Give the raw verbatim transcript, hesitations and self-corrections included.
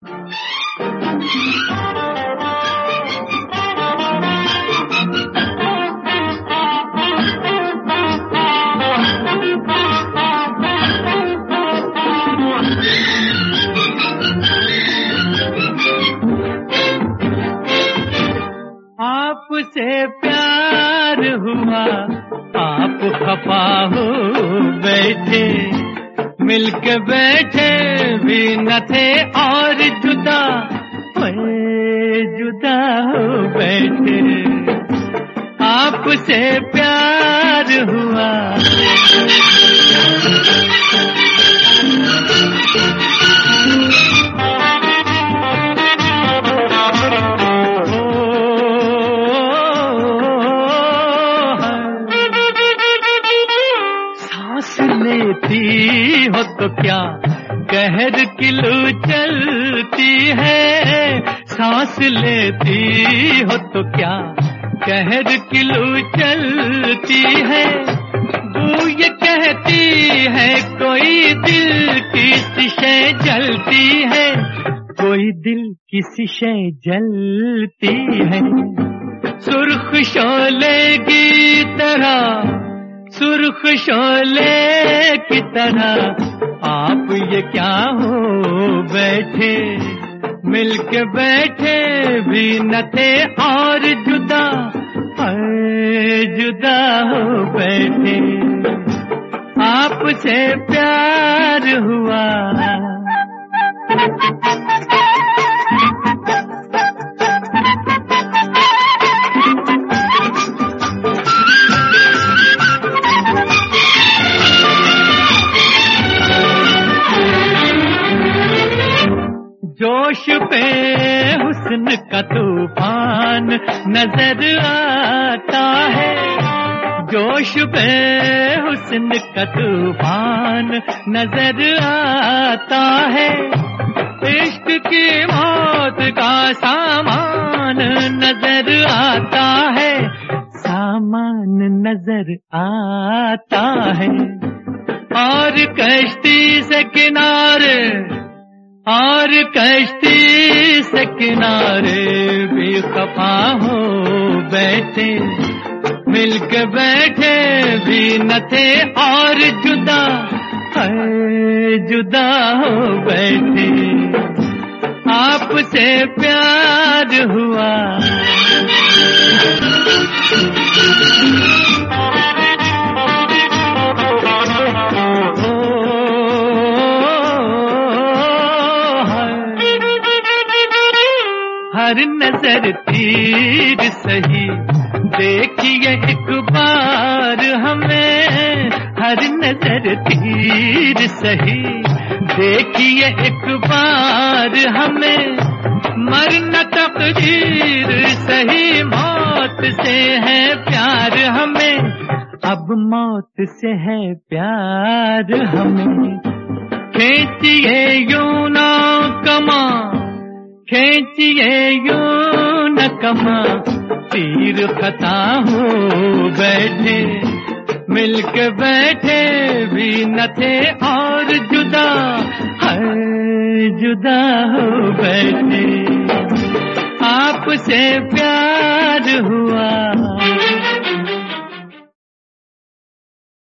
आपसे प्यार हुआ, आप खफा हो बैठे, मिलके बैठे भी न थे और जुदा जुदा हो बैठे। आपसे प्यार हुआ, लेती हो तो क्या कहर किलो चलती है, सांस लेती हो तो क्या कहर किलो चलती है। वो ये कहती है कोई दिल किसी शय जलती है, कोई दिल किसी शय जलती है। सुर्ख शोले की तरह, सुर्ख शोले की तरह आप ये क्या हो बैठे, मिलके बैठे भी न थे और जुदा जुदा हो बैठे। आपसे प्यार हुआ, जोश पे हुस्न का तूफान नजर आता है, जोश पे हुस्न का तूफान नजर आता है। इश्क की मौत का सामान नजर आता है, सामान नजर आता है। और कश्ती से किनारे, और कश्ती से किनारे भी खफा हो बैठे, मिलके बैठे भी न थे और जुदा जुदा हो बैठे। आपसे प्यार हुआ, हर नजर तीर सही देखिए एक बार हमें, हर नजर तीर सही देखिए एक बार हमें। मरना तकदीर सही, मौत से है प्यार हमें, अब मौत से है प्यार हमें। खींचिए यूं ना कमा, खींचिए यूं न कमा, तीर खता हो बैठे, मिलके बैठे भी न थे और जुदा जुदा हो बैठे। आपसे प्यार हुआ।